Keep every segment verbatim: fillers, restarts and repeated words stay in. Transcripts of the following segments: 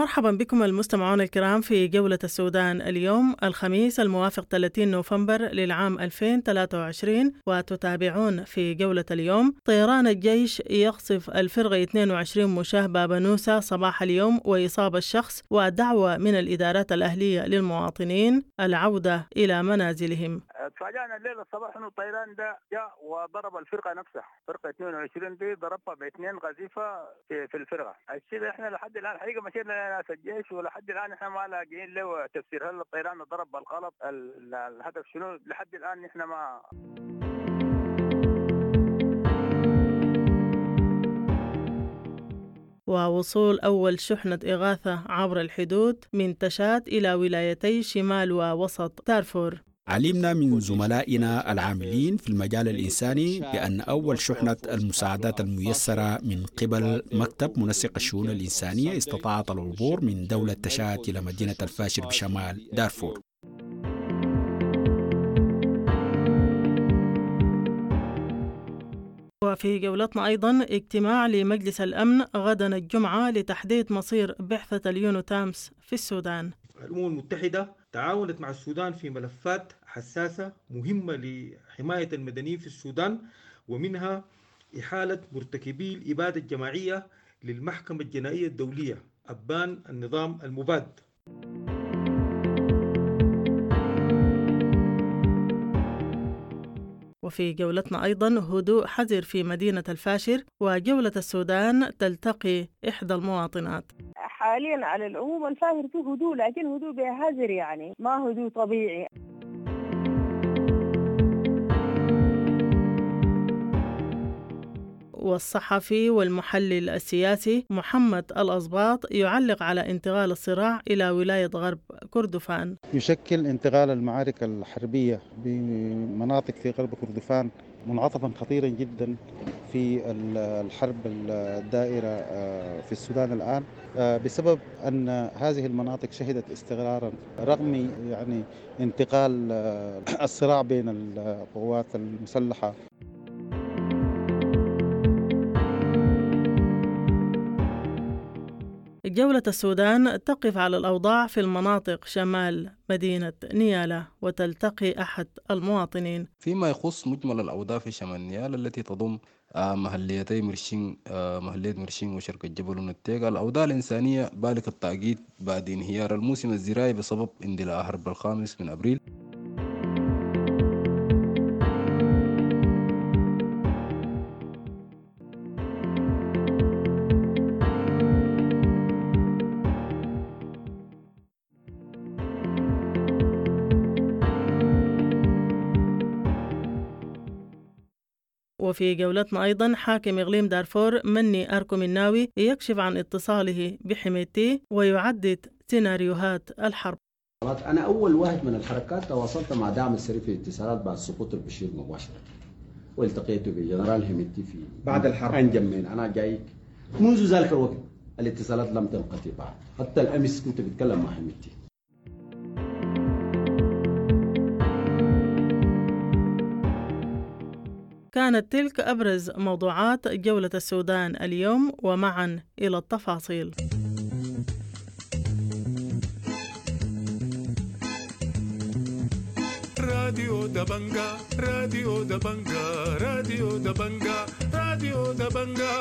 مرحبا بكم المستمعون الكرام في جولة السودان اليوم الخميس الموافق ثلاثين نوفمبر للعام ألفين وثلاثة وعشرين، وتتابعون في جولة اليوم طيران الجيش يقصف الفرقة اثنين وعشرين مشاة باب نوسة صباح اليوم وإصابة الشخص، ودعوة من الإدارات الأهلية للمواطنين العودة إلى منازلهم. تفاجأنا الليلة الصباح إنه الطيران ده جاء وضرب الفرقة نفسها، فرقة اثنين وعشرين دي ضربها باثنين قذيفة في, في الفرقة. الشيء احنا لحد الآن حقيقة مشينا لناس الجيش ولحد الآن احنا ما لاقيين له تفسير، هل الطيران ضرب بالغلط؟ الهدف شنو؟ لحد الآن احنا ما ووصول أول شحنة إغاثة عبر الحدود من تشاد إلى ولايتي شمال ووسط دارفور. علمنا من زملائنا العاملين في المجال الإنساني بأن أول شحنة المساعدات الميسرة من قبل مكتب منسق الشؤون الإنسانية استطاعت العبور من دولة تشاد إلى مدينة الفاشر بشمال دارفور. وفي جولتنا أيضا اجتماع لمجلس الأمن غدا الجمعة لتحديد مصير بعثة اليونو تامس في السودان. الأمم المتحدة تعاونت مع السودان في ملفات حساسة مهمة لحماية المدنيين في السودان، ومنها إحالة مرتكبي الإبادة الجماعية للمحكمة الجنائية الدولية أبان النظام المباد. وفي جولتنا أيضا هدوء حذر في مدينة الفاشر، وجولة السودان تلتقي إحدى المواطنات. حاليا على العموم الفاشر فيه هدوء، لكن هدوء بحذر، يعني ما هدوء طبيعي. والصحفي والمحلل السياسي محمد الأصباط يعلق على انتقال الصراع إلى ولاية غرب كردفان. يشكل انتقال المعارك الحربية بمناطق في غرب كردفان منعطفا خطيرا جدا في الحرب الدائرة في السودان الآن، بسبب أن هذه المناطق شهدت استقرارا رغم يعني انتقال الصراع بين القوات المسلحة. جولة السودان تقف على الأوضاع في المناطق شمال مدينة نيالا، وتلتقي أحد المواطنين. فيما يخص مجمل الأوضاع في شمال نيالا التي تضم محليتي مرشين محلية مرشين وشركة جبل ونتيجة، الأوضاع الإنسانية بالغة التعقيد بعد انهيار الموسم الزراعي بسبب اندلاع حرب الخامس من أبريل. وفي جولتنا أيضا حاكم إقليم دارفور مني أركم الناوي يكشف عن اتصاله بحميتي ويعدد سيناريوهات الحرب. أنا أول واحد من الحركات تواصلت مع دعم السري في الاتصالات بعد سقوط البشير مباشرة، والتقيت بجنرال حميتي في بعد الحرب أنجم من أنا جاي منذ ذلك الوقت. الاتصالات لم تنقطع بعد، حتى الأمس كنت بتكلم مع حميتي. كانت تلك أبرز موضوعات جولة السودان اليوم، ومعا إلى التفاصيل. راديو دبنجا راديو دبنجا راديو دبنجا راديو دبنجا.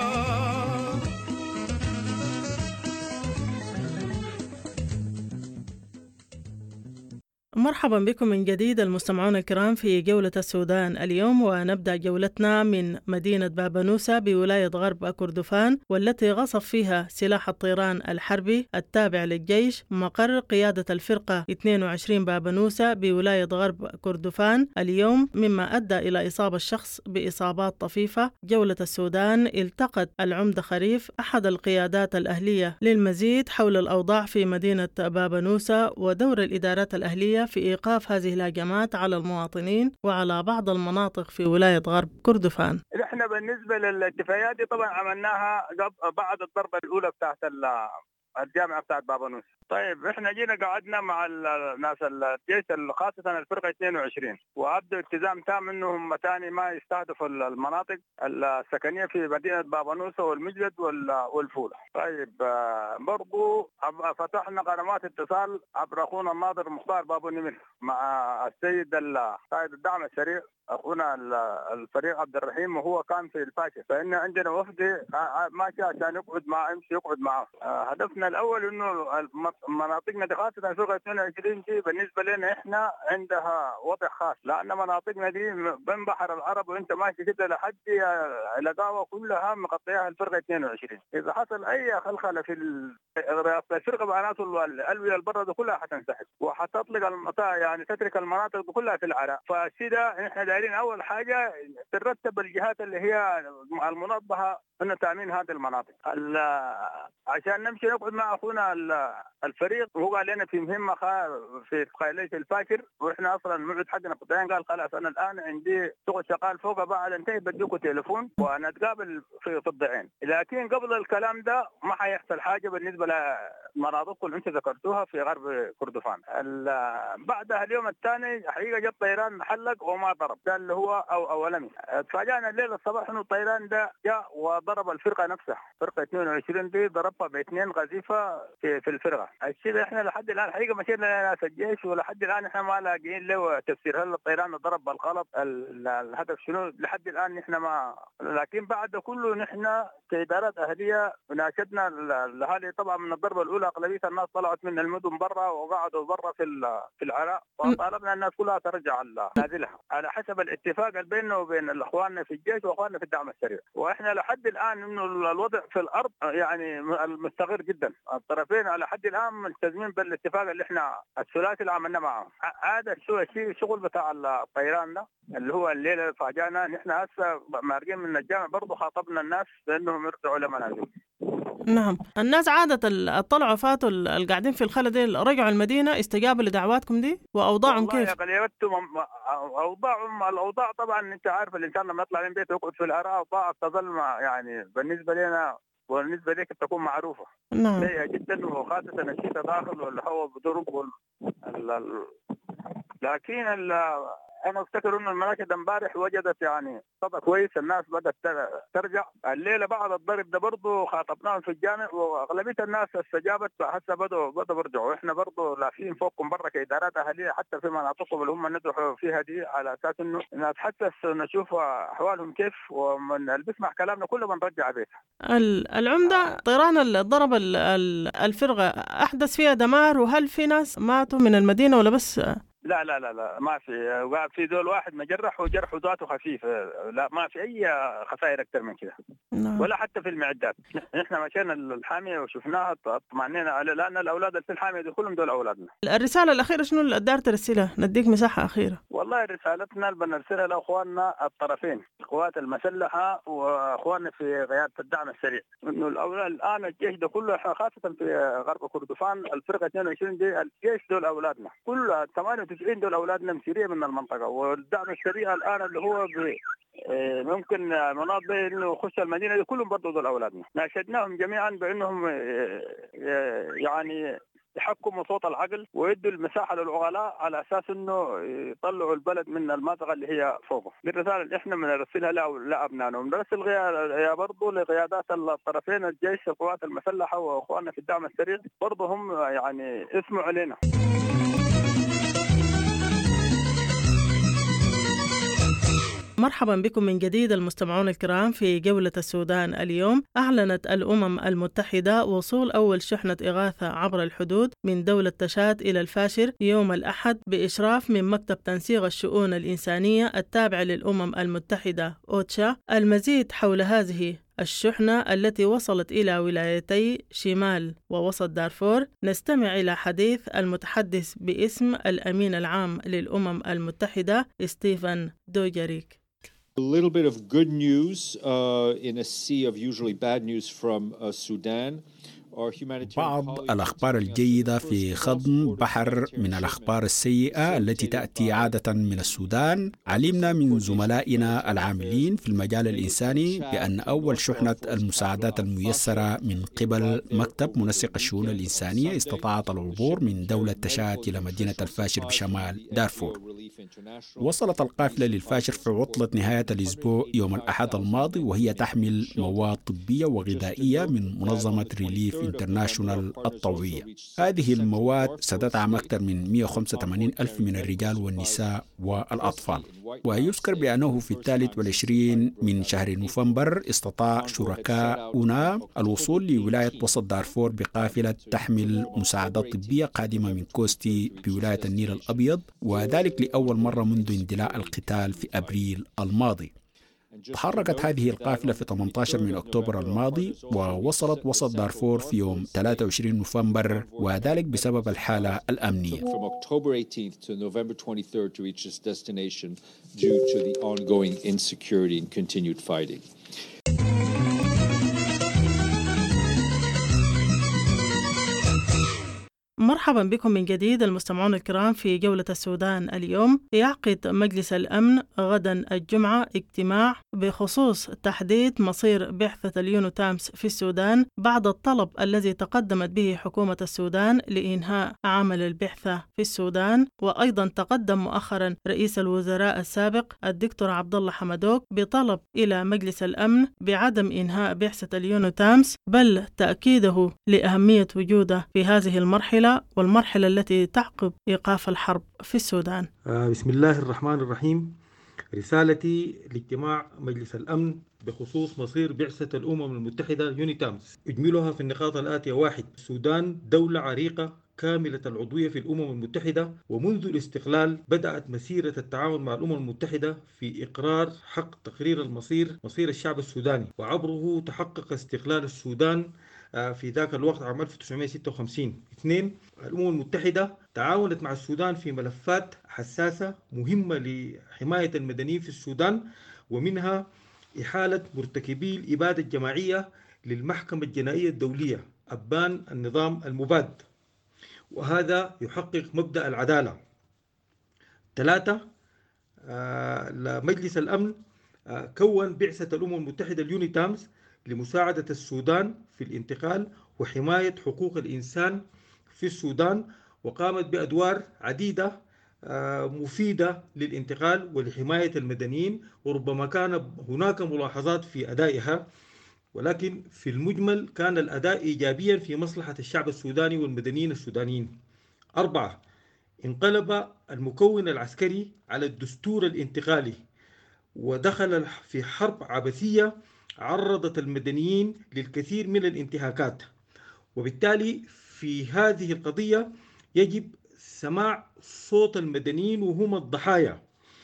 مرحبا بكم من جديد المستمعون الكرام في جولة السودان اليوم، ونبدأ جولتنا من مدينة باب نوسة بولاية غرب كردفان، والتي غصب فيها سلاح الطيران الحربي التابع للجيش مقر قيادة الفرقة اثنين وعشرين باب نوسة بولاية غرب كردفان اليوم، مما أدى إلى إصابة الشخص بإصابات طفيفة. جولة السودان التقت العمدة خريف أحد القيادات الأهلية للمزيد حول الأوضاع في مدينة باب نوسة ودور الإدارات الأهلية في إيقاف هذه الهجمات على المواطنين وعلى بعض المناطق في ولاية غرب كردفان. احنا بالنسبة للاتفاقيات دي طبعا عملناها بعد الضربة الأولى بتاعت الجامعة بتاعت بابا نوسة. طيب احنا جينا قعدنا مع الناس الجيش خاصة الفرقة اثنين وعشرين وأبدوا التزام تام انهم تاني ما يستهدفوا المناطق السكنية في مدينة بابا نوسة والمجلد والفولة. طيب برضو فتحنا قنوات اتصال عبر اخونا الناظر مختار بابو نمر مع السيد قائد الدعم السريع اخونا الفريق عبد الرحيم وهو كان في الفاشل، فإن عندنا وفد ماشي عشان يقعد معه يمشي يقعد معه. هدفنا الاول انه مناطقنا دي خاصة الفرقة اثنين وعشرين دي بالنسبة لنا احنا عندها وضع خاص، لان مناطقنا دي بين بحر العرب وانت ماشي كده لحد القاوة كلها مغطياها الفرقة اثنين وعشرين. اذا حصل اي خلخلة في الفرقة معناته الألوية البرة كلها حتنسحب وحتطلق المطاع يعني تترك المناطق كلها في العراء. فالشيء احنا دايرين اول حاجة ترتب الجهات اللي هي المنظمة انه تامين هذه المناطق عشان نمشي نقعد مع اخونا الفريق. وهو قال لنا في مهمه في قيليه الفاكر واحنا اصلا الموعد حقنا قطعين، قال خلاص انا الان عندي شغل شغال فوق بعد انتهي بديكم تليفون ونتقابل في في الضعين. لكن قبل الكلام ده ما حيحصل حاجه بالنسبه لمناطقكم اللي انتم ذكرتوها في غرب كردفان. بعدها اليوم الثاني حقيقه جاء طيران حلق وما ضرب، ده اللي هو او اولمي. تفاجئنا الليله الصباح انه الطيران ده جاء وضرب الفرقه نفسها، فرقه اثنين وعشرين دي ضربها باثنين قذيفه في, في الفرقه. الشيء احنا لحد الان حقيقه مشينا لناس الجيش ولحد الان احنا ما لاقيين له تفسير، هل الطيران ضرب بالغلط الهدف شنو لحد الان احنا ما. لكن بعد كله نحن كادارات اهليه ناشدنا الاهالي طبعا من الضربه الاولى اغلبيه الناس طلعت من المدن برا وقعدوا برا في في العراء، وطالبنا الناس كلها ترجع نازلها على حسب الاتفاق بيننا وبين الاخوان في الجيش واخواننا في الدعم السريع. واحنا لحد الان انه الوضع في الارض يعني مستقر جدا، الطرفين على حد الان ملتزمين بالاتفاق اللي احنا الثلاثي اللي عملنا معهم. هذا الشيء الشغل بتاع الطيران ده اللي هو الليله فاجانا نحن هسه مارجين من الجامع برضه خاطبنا الناس بانهم يرجعوا لمنازلهم. نعم، الناس عادة الطلعوا فاتوا القاعدين في الخلا دي رجعوا المدينة استجابوا لدعواتكم دي وأوضاعهم كيف؟ أوضاعهم الأوضاع طبعا أنت عارف الإنسان لما يطلع من بيته يقعد في العراء أوضاع تظل يعني بالنسبة لنا وبالنسبة لك تكون معروفة. نعم. سيئة جدا وخاصة الشتاء داخل والهواء بضرب وال... ال... لكن ال... أنا أفتكر إنه المناشد امبارح وجدت يعني صدى كويس، الناس بدأت ترجع. الليلة بعد الضرب ده برضه خاطبناهم في الجامع وأغلبية الناس استجابت، هسه بدأوا بدأوا يرجعوا. إحنا برضه لافين فوقكم برا كإدارات أهلية حتى في مناطقهم اللي هم ندرسوا فيها دي على أساس إنه نتحسس نشوف أحوالهم كيف، ومن اللي بيسمع كلامنا كله بنرجع بيتها. العمدة طيران الضرب الفرقة أحدث فيها دمار، وهل في ناس ماتوا من المدينة ولا بس؟ لا لا لا لا ما في، في دول واحد مجرح وجرح ذاته خفيف، لا ما في أي خسائر أكثر من كده ولا حتى في المعدات. نحن مشينا الحامية وشفناها اطمئنينا على، لأن الأولاد اللي في الحامية دي كلهم دول أولادنا. الرسالة الأخيرة شنو اللي قدرت ترسلها؟ نديك مساحة أخيرة. والله رسالتنا اللي بنرسلها لأخواننا الطرفين، القوات المسلحة وأخواننا في قيادة الدعم السريع، إنه الأولاد الآن الجيش ده كله خاصة في غرب كردفان الفرقة اثنين وعشرين دي الجيش دول أولادنا كل ثمانية وتسعين دول أولادنا مسيرية من المنطقة، والدعم السريع الآن اللي هو ممكن مناطق إنه يخش المدينة دي كلهم برضو دول أولادنا. ناشدناهم جميعا بأنهم يعني يحكموا صوت العقل ويدوا المساحة للعقلاء على أساس إنه يطلعوا البلد من المنطقة اللي هي فوقه. دي الرسالة اللي إحنا بنرسلها لأبنائنا، ونرسل يا برضو لقيادات الطرفين الجيش القوات المسلحة وأخواننا في الدعم السريع برضو هم يعني اسمعوا علينا. مرحبا بكم من جديد المستمعون الكرام في جولة السودان. اليوم أعلنت الأمم المتحدة وصول أول شحنة إغاثة عبر الحدود من دولة تشاد إلى الفاشر يوم الأحد بإشراف من مكتب تنسيق الشؤون الإنسانية التابع للأمم المتحدة أوتشا. المزيد حول هذه الشحنة التي وصلت إلى ولايتي شمال ووسط دارفور نستمع إلى حديث المتحدث باسم الأمين العام للأمم المتحدة ستيفن دوجاريك. A little bit of good news uh, in a sea of usually bad news from uh, Sudan. بعض الأخبار الجيدة في خضم بحر من الأخبار السيئة التي تأتي عادة من السودان. علمنا من زملائنا العاملين في المجال الإنساني بأن أول شحنة المساعدات الميسرة من قبل مكتب منسق الشؤون الإنسانية استطاعت العبور من دولة تشاد إلى مدينة الفاشر بشمال دارفور. وصلت القافلة للفاشر في عطلة نهاية الأسبوع يوم الأحد الماضي، وهي تحمل مواد طبية وغذائية من منظمة ريليف انترناشونال الطوعية. هذه المواد ستدعم أكثر من مئة وخمسة وثمانين ألف من الرجال والنساء والأطفال. ويذكر بأنه في الثالث والعشرين من شهر نوفمبر استطاع شركاؤنا الوصول لولاية وسط دارفور بقافلة تحمل مساعدات طبية قادمة من كوستي بولاية النيل الأبيض، وذلك لأول مرة منذ اندلاع القتال في أبريل الماضي. تحركت هذه القافلة في ثمانية عشر من أكتوبر الماضي ووصلت وسط دارفور في يوم ثلاثة وعشرين نوفمبر، وذلك بسبب الحالة الأمنية. مرحبا بكم من جديد المستمعون الكرام في جولة السودان اليوم. يعقد مجلس الأمن غدا الجمعة اجتماع بخصوص تحديد مصير بعثة اليونو تامس في السودان بعد الطلب الذي تقدمت به حكومة السودان لإنهاء عمل البعثة في السودان. وأيضا تقدم مؤخرا رئيس الوزراء السابق الدكتور عبد الله حمدوك بطلب إلى مجلس الأمن بعدم إنهاء بعثة اليونو تامس، بل تأكيده لأهمية وجوده في هذه المرحلة والمرحلة التي تعقب إيقاف الحرب في السودان. آه بسم الله الرحمن الرحيم. رسالتي لاجتماع مجلس الأمن بخصوص مصير بعثة الأمم المتحدة يونيتامس أجملها في النقاط الآتية: واحد، السودان دولة عريقة كاملة العضوية في الأمم المتحدة، ومنذ الاستقلال بدأت مسيرة التعاون مع الأمم المتحدة في إقرار حق تقرير المصير مصير الشعب السوداني، وعبره تحقق استقلال السودان في ذاك الوقت عام ألف وتسعمئة وستة وخمسين. اثنين، الأمم المتحدة تعاونت مع السودان في ملفات حساسة مهمة لحماية المدنيين في السودان، ومنها إحالة مرتكبي الإبادة الجماعية للمحكمة الجنائية الدولية أبان النظام المباد، وهذا يحقق مبدأ العدالة. ثلاثة، مجلس الأمن كون بعثة الأمم المتحدة اليونيتامس لمساعدة السودان في الانتقال وحماية حقوق الإنسان في السودان، وقامت بأدوار عديدة مفيدة للانتقال ولحماية المدنيين، وربما كان هناك ملاحظات في أدائها، ولكن في المجمل كان الأداء إيجابيا في مصلحة الشعب السوداني والمدنيين السودانيين. أربعة، انقلب المكون العسكري على الدستور الانتقالي ودخل في حرب عبثية عرضت المدنيين للكثير من الانتهاكات، وبالتالي في هذه القضية يجب سماع صوت المدنيين وهم الضحايا.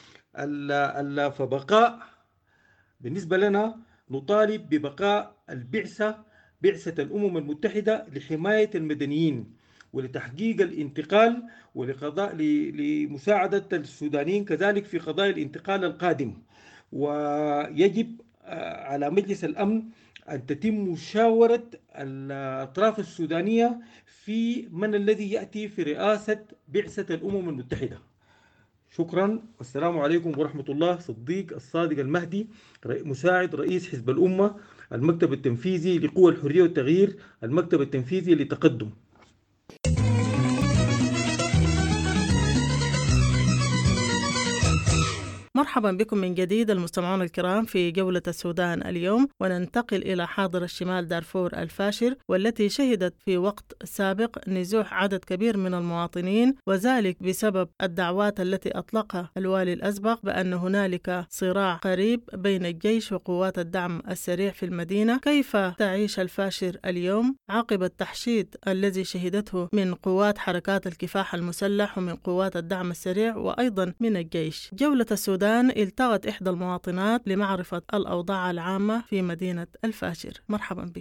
فبقاء بالنسبة لنا نطالب ببقاء البعثة بعثة الأمم المتحدة لحماية المدنيين ولتحقيق الانتقال ولقضاء لمساعدة السودانيين كذلك في قضاء الانتقال القادم. ويجب على مجلس الأمن أن تتم مشاورة الأطراف السودانية في من الذي يأتي في رئاسة بعثة الأمم المتحدة. شكرا والسلام عليكم ورحمة الله. صديق الصادق المهدي، مساعد رئيس حزب الأمة، المكتب التنفيذي لقوى الحرية والتغيير، المكتب التنفيذي لتقدم. مرحبا بكم من جديد المستمعون الكرام في جولة السودان اليوم، وننتقل إلى حاضر الشمال دارفور الفاشر، والتي شهدت في وقت سابق نزوح عدد كبير من المواطنين، وذلك بسبب الدعوات التي أطلقها الوالي الأسبق بأن هنالك صراع قريب بين الجيش وقوات الدعم السريع في المدينة. كيف تعيش الفاشر اليوم عقب التحشيد الذي شهدته من قوات حركات الكفاح المسلح ومن قوات الدعم السريع وأيضا من الجيش؟ جولة السودان التقت إحدى المواطنات لمعرفة الأوضاع العامة في مدينة الفاشر. مرحبا بك.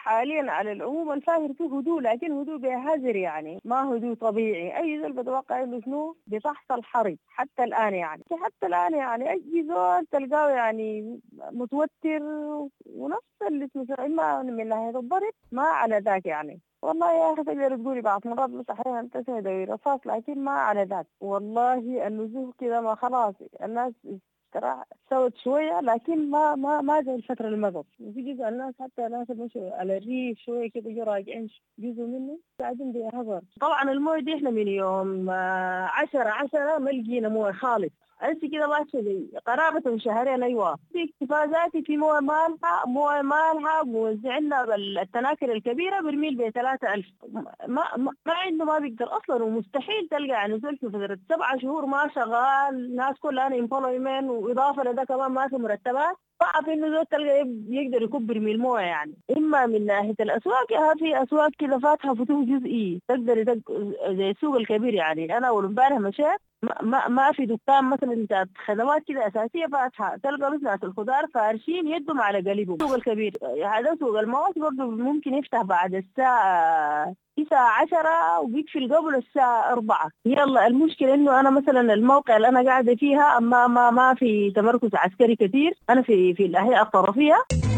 حاليا على العموم الفاهر فيه هدوء، لكن هدوء بهزر يعني، ما هدوء طبيعي. اي زول بتوقع انه شنو بتحصل حرب حتى الان يعني، حتى الان يعني اي زول تلقاه يعني متوتر، ونفس اللي اسمه اما من ناحيه الضرب ما على ذاك يعني. والله يا اخي تقدر تقولي بعض مرات بس احيانا تسمع رصاص، لكن ما على ذاك. والله النزوح كده ما خلاص الناس ترى سوت شويه، لكن ما ما ما زي الفتره اللي مضت. وفي جزء الناس حتى ناس مشوا على الريف شويه كده جو راجعين جزء منه قاعدين بهبر. طبعا المويه دي احنا من يوم عشرة عشرة ما لقينا مويه خالص، أنت كده ماشي زي قرابة من شهرين. أيوة في اكتفاءاتي في مويه مالحة، مويه مالحة موزعنا بالتناكر الكبيرة برميل بثلاثة ألف. ما ما, ما عنده ما بيقدر أصلا، ومستحيل تلقى يعني زول في فترة سبعة شهور ما شغال، الناس كلها امبلويمنت، وإضافة لده كمان ما في مرتبات. صعب إنه زول تلقى يقدر يكب برميل مويه يعني. إما من ناحية الأسواق، يا في أسواق كده فاتحة فتوح جزئي تقدر زي السوق الكبير يعني. أنا أول امبارح مشيت ما ما ما في دكان مثلا بتاعت خدمات كده اساسيه فاتحه، تلقى بس ناس الخضار فارشين يدهم على قلبهم. السوق الكبير هذا سوق المواشي برضه ممكن يفتح بعد الساعه تسعة عشرة وبيقفل قبل الساعه أربعة. يلا المشكله انه انا مثلا الموقع اللي انا قاعده فيها ما ما ما في تمركز عسكري كثير، انا في في الاحياء الطرفيه.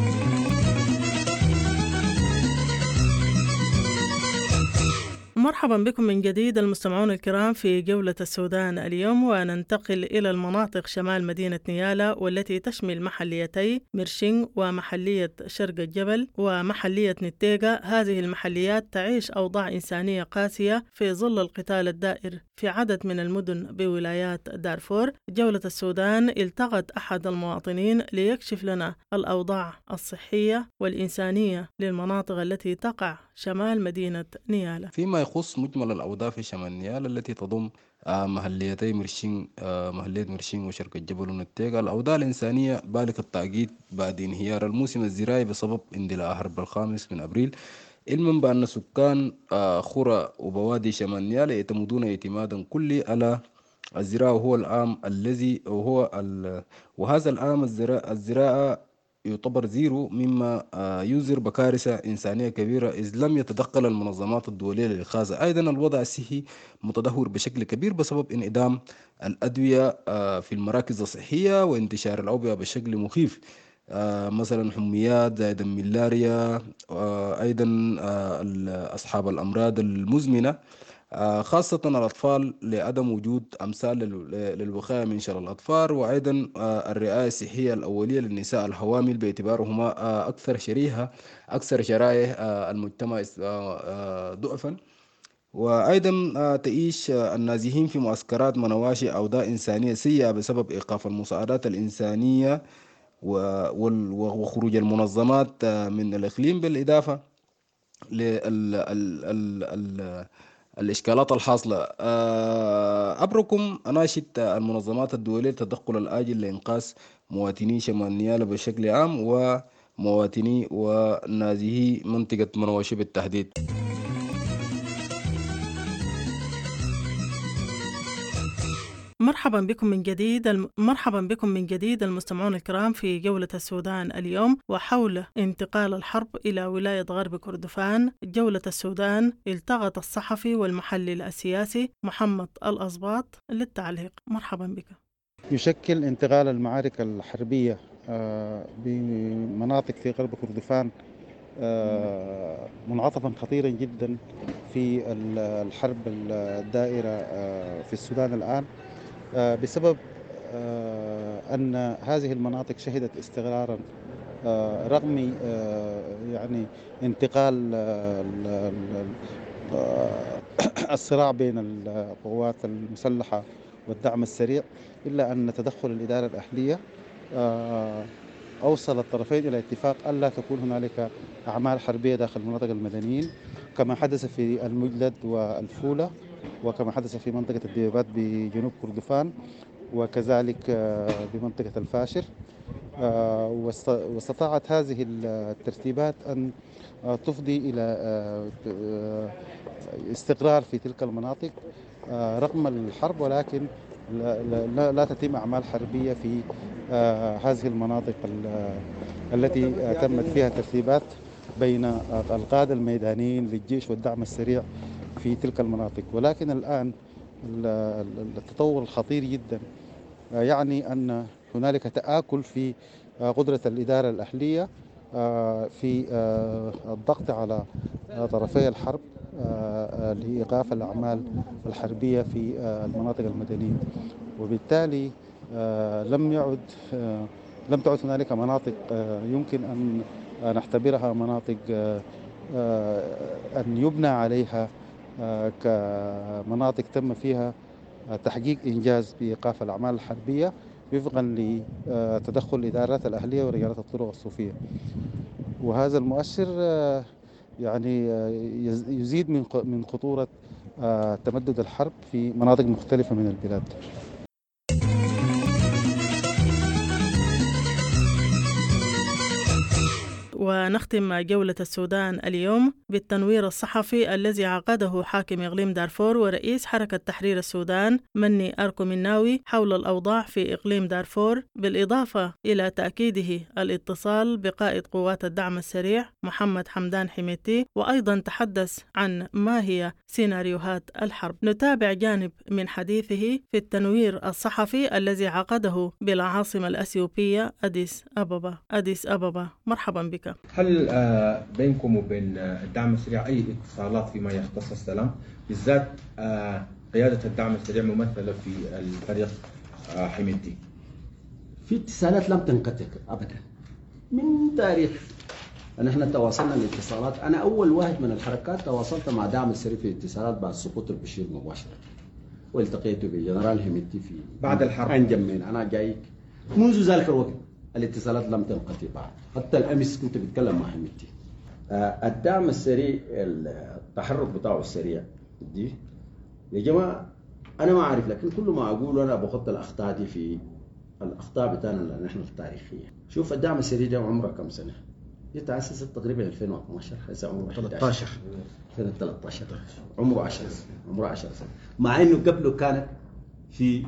مرحبا بكم من جديد المستمعون الكرام في جولة السودان اليوم، وننتقل إلى المناطق شمال مدينة نيالا، والتي تشمل محليتي مرشين ومحلية شرق الجبل ومحلية نتيجة. هذه المحليات تعيش أوضاع إنسانية قاسية في ظل القتال الدائر في عدد من المدن بولايات دارفور. جولة السودان التقت أحد المواطنين ليكشف لنا الأوضاع الصحية والإنسانية للمناطق التي تقع شمال مدينة نيالا. فيما يخص مجمل الأوضاع في شمال نيالا التي تضم محليتي مرشين محلية مرشين وشرق الجبل ونتيجة، الأوضاع الإنسانية بالغة التعقيد بعد انهيار الموسم الزراعي بسبب اندلاع حرب الخامس من أبريل، علما بأن سكان خرى وبوادي شمال نيالا يعتمدون اعتمادا كلي على الزراعة، وهو العام الذي وهو وهذا العام الزراعة يعتبر زيرو، مما ينذر بكارثة إنسانية كبيرة إذ لم يتدخل المنظمات الدولية للإنقاذ. أيضا الوضع الصحي متدهور بشكل كبير بسبب انعدام الأدوية في المراكز الصحية وانتشار الأوبئة بشكل مخيف، مثلا حميات زائد الملاريا، أيضا أصحاب الأمراض المزمنة خاصة الأطفال لعدم وجود أمثال للوقاية من شلل الأطفال، وأيضا الرعاية الصحية الأولية للنساء الحوامل باعتبارهما أكثر شريحة أكثر شرائح المجتمع ضعفا. وأيضا تعيش النازحين في معسكرات منواشي أوضاع إنسانية سيئة بسبب إيقاف المساعدات الإنسانية وخروج المنظمات من الإقليم، بالإضافة لل الإشكالات الحاصلة. أبركم أناشد المنظمات الدولية التدخل الآجل لإنقاذ مواطني شمال نيالا بشكل عام ومواطني ونازحي منطقة منواشي بالتحديد. مرحبا بكم من جديد الم... مرحبا بكم من جديد المستمعون الكرام في جولة السودان اليوم، وحول انتقال الحرب إلى ولاية غرب كردفان. جولة السودان التقط الصحفي والمحلل السياسي محمد الأصباط للتعليق. مرحبا بك. يشكل انتقال المعارك الحربية بمناطق في غرب كردفان منعطفا خطيرا جدا في الحرب الدائرة في السودان الآن، بسبب أن هذه المناطق شهدت استقرارا رغم يعني انتقال الصراع بين القوات المسلحة والدعم السريع، إلا أن تدخل الإدارة الأهلية أوصل الطرفين إلى اتفاق ألا تكون هنالك أعمال حربية داخل مناطق المدنيين، كما حدث في المجلد والفولة، وكما حدث في منطقة الديوبات بجنوب كردفان، وكذلك بمنطقة الفاشر. واستطاعت هذه الترتيبات أن تفضي إلى استقرار في تلك المناطق رغم الحرب، ولكن لا, لا تتم أعمال حربية في هذه المناطق التي تمت فيها ترتيبات بين القادة الميدانيين للجيش والدعم السريع في تلك المناطق. ولكن الآن التطور الخطير جدا يعني أن هنالك تآكل في قدرة الإدارة الأهلية في الضغط على طرفي الحرب لإيقاف الأعمال الحربية في المناطق المدنية، وبالتالي لم يعد لم تعد هنالك مناطق يمكن أن نعتبرها مناطق أن يبنى عليها كمناطق تم فيها تحقيق إنجاز بإيقاف الأعمال الحربية وفقا لتدخل الإدارات الأهلية ورجالات الطرق الصوفية. وهذا المؤشر يعني يزيد من خطورة تمدد الحرب في مناطق مختلفة من البلاد. ونختم جولة السودان اليوم بالتنوير الصحفي الذي عقده حاكم إقليم دارفور ورئيس حركة تحرير السودان مني أركو مناوي حول الأوضاع في إقليم دارفور، بالإضافة إلى تأكيده الاتصال بقائد قوات الدعم السريع محمد حمدان حميتي، وأيضا تحدث عن ما هي سيناريوهات الحرب. نتابع جانب من حديثه في التنوير الصحفي الذي عقده بالعاصمة الأثيوبية أديس أبابا. أديس أبابا، مرحبا بك. هل بينكم وبين الدعم السريع أي اتصالات فيما يختص السلام، بالذات قيادة الدعم السريع ممثلة في الفريق حميدتي؟ في اتصالات لم تنقطع أبدا من تاريخ نحن تواصلنا الاتصالات. أنا أول واحد من الحركات تواصلت مع دعم السريع في الاتصالات بعد سقوط البشير مباشرة، والتقيت بجنرال حميدتي في بعد الحرب أنجم من أنا جاي منذ ذلك الوقت. الاتصالات لم تنقطع بعد، حتى الأمس كنت بتكلم مع حميدتي. آه الدعم السريع التحرك بتاعه السريع دي يا جماعة أنا ما أعرف، لكن كل ما أقول أنا بخط الأخطاء دي في الأخطاء بتاعنا نحن التاريخية. شوف الدعم السريع ده عمره كم سنة؟ تأسست تقريبا ألفين واثناشر، هسه عمره ثلاثة عشر ألفين وثلاثة عشر، عمره عشرة عمره عشرة سنة، مع إنه قبله كانت في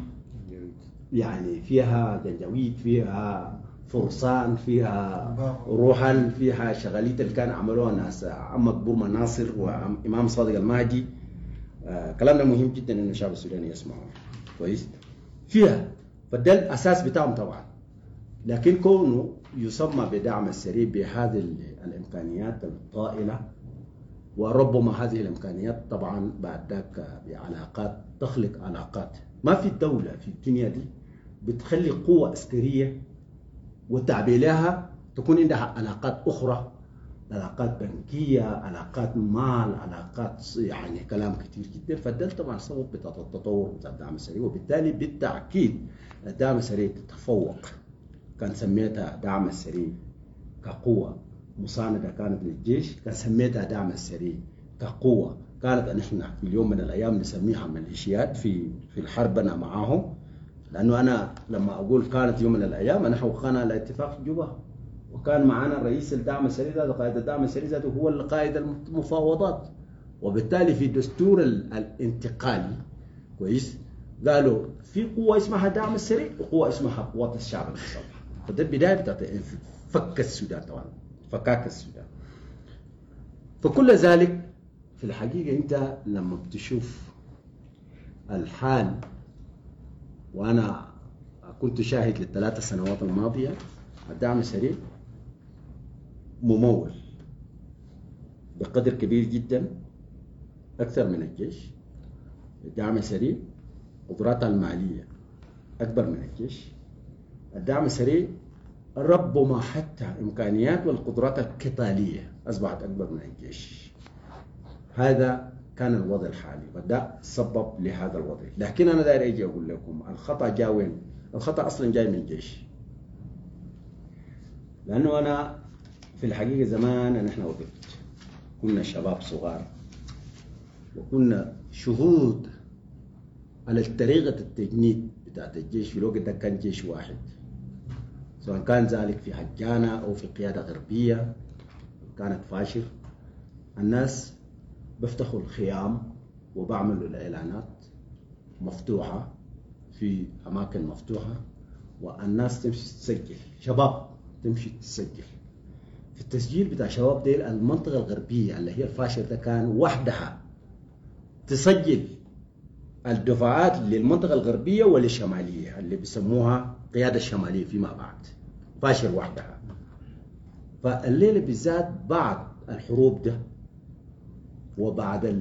يعني فيها جنجويد، فيها فرسان، فيها روحل، فيها شغاليت اللي كان عملوها ناس عمك بورما ناصر وإمام صادق المهدي. آه كلامنا مهم جدا إنه الشعب السوداني يسمعه كويس. فيها فده الأساس بتاعهم طبعا، لكن كونه يسمى بدعم السريع بهذه الإمكانيات الطائلة، وربما هذه الإمكانيات طبعا بعد ذاك بعلاقات تخلق علاقات. ما في الدولة في الدنيا دي بتخلي قوة عسكرية وتعبي لها تكون عندها علاقات أخرى، علاقات بنكية، علاقات مال، علاقات يعني كلام كتير جدا. فده طبعا سبب بتاع التطور بتاع الدعم السريع، وبالتالي بالتأكيد الدعم السريع تتفوق. كان سميتها دعم السريع كقوة مساندة كانت للجيش، كان سميتها دعم السريع كقوة كانت نحن في اليوم من الأيام نسميها ميليشيات في في الحربنا معاهم. لأنه أنا لما أقول كانت يوم من الأيام أنا وقعنا على اتفاق جوبا، وكان معنا رئيس الدعم السريع ذاته، قائد الدعم السريع ذاته هو القائد المفاوضات. وبالتالي في دستور الانتقالي كويس قالوا في قوة اسمها دعم السريع وقوة اسمها قوات الشعب المصالح. فده البداية بتاعت فك السودان طبعا، فكاك السودان. فكل ذلك في الحقيقة أنت لما بتشوف الحال، وأنا كنت شاهد للثلاث سنوات الماضية، الدعم السريع ممول بقدر كبير جدا أكثر من الجيش. الدعم السريع قدراتها المالية أكبر من الجيش. الدعم السريع ربما حتى إمكانيات والقدرات القتالية أصبحت أكبر من الجيش. هذا كان الوضع الحالي، وده سبب لهذا الوضع. لكن أنا داير أجي أقول لكم الخطأ جاء وين؟ الخطأ أصلا جاي من الجيش. لأنه أنا في الحقيقة زمان نحن وقفت كنا شباب صغار، وكنا شهود على طريقة التجنيد بتاعت الجيش. في الوقت ده كان جيش واحد، سواء كان ذلك في حجانة أو في قيادة غربية كانت فاشر. الناس بيفتحوا الخيام وبعملوا الإعلانات مفتوحة في أماكن مفتوحة، والناس تمشي تسجل، شباب تمشي تسجل. في التسجيل بتاع شباب ديل المنطقة الغربية اللي هي الفاشر ده كان وحدها تسجل الدفعات للمنطقة الغربية والشمالية اللي بيسموها قيادة الشمالية فيما بعد، فاشر وحدها. فالليلة بالذات بعد الحروب ده وبعد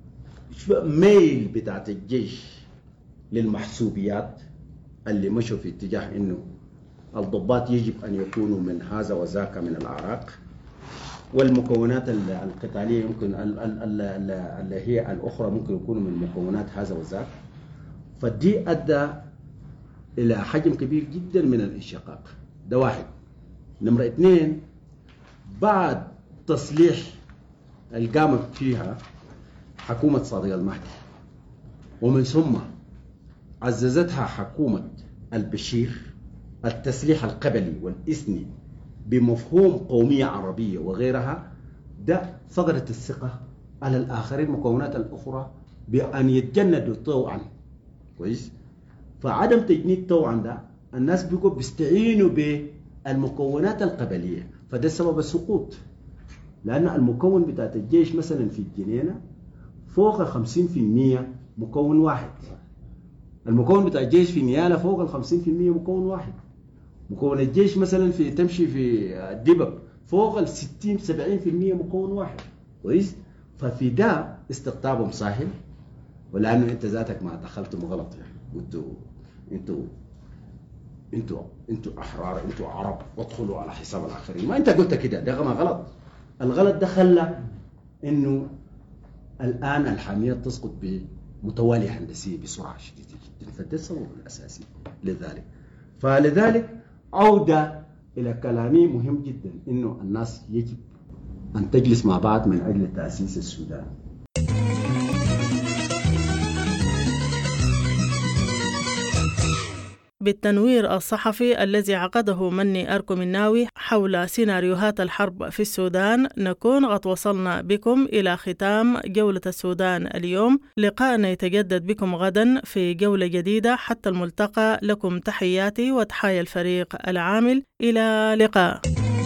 الميل بتاعت الجيش للمحسوبيات اللي مشوا في اتجاه انه الضباط يجب ان يكونوا من هذا وذاك من الاعراق، والمكونات القتاليه يمكن اللي هي الاخرى ممكن يكونوا من مكونات هذا وذاك، فدي ادى الى حجم كبير جدا من الانشقاق. ده واحد. نمرة اثنين، بعد تصليح اللي قامت فيها حكومة صادق المهدي ومن ثم عززتها حكومة البشير التسليح القبلي والإثني بمفهوم قومية عربية وغيرها، ده فقدت الثقة على الآخرين المكونات الأخرى بأن يتجندوا طوعا. كويس؟ فعدم تجنيد طوعا ده الناس بيقوا بيستعينوا بالمكونات القبلية، فده سبب السقوط. لأن المكون بتاعت الجيش مثلا في الجنينة فوق الخمسين في المية مكون واحد، المكون بتاع الجيش في نيالة فوق الخمسين في المية مكون واحد، مكون الجيش مثلا في تمشي في الدبب فوق الستين سبعين في المية مكون واحد. كويس؟ ففي ده استقطابهم سهل، ولأنه أنت ذاتك ما دخلتم غلط، يعني أنتوا أنتوا أنتوا أنتوا أحرار، أنتوا عرب وادخلوا على حساب الآخرين. ما أنت قلت كده، ده ما غلط. الغلط ده خلى إنه الآن الحاميات تسقط بمتوالية هندسية بسرعة شديدة جدا، فده السبب الأساسي لذلك. فلذلك عودة إلى كلامي مهم جدا، إنه الناس يجب أن تجلس مع بعض من أجل تأسيس السودان. بالتنوير الصحفي الذي عقده مني أركو مناوي حول سيناريوهات الحرب في السودان، نكون قد وصلنا بكم إلى ختام جولة السودان اليوم. لقاءنا يتجدد بكم غدا في جولة جديدة. حتى الملتقى، لكم تحياتي وتحايا الفريق العامل. إلى لقاء.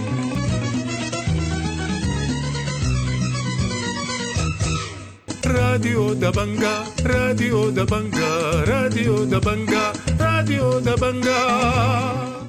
راديو دبنجا راديو دبنجا راديو دبنجا راديو دبنجا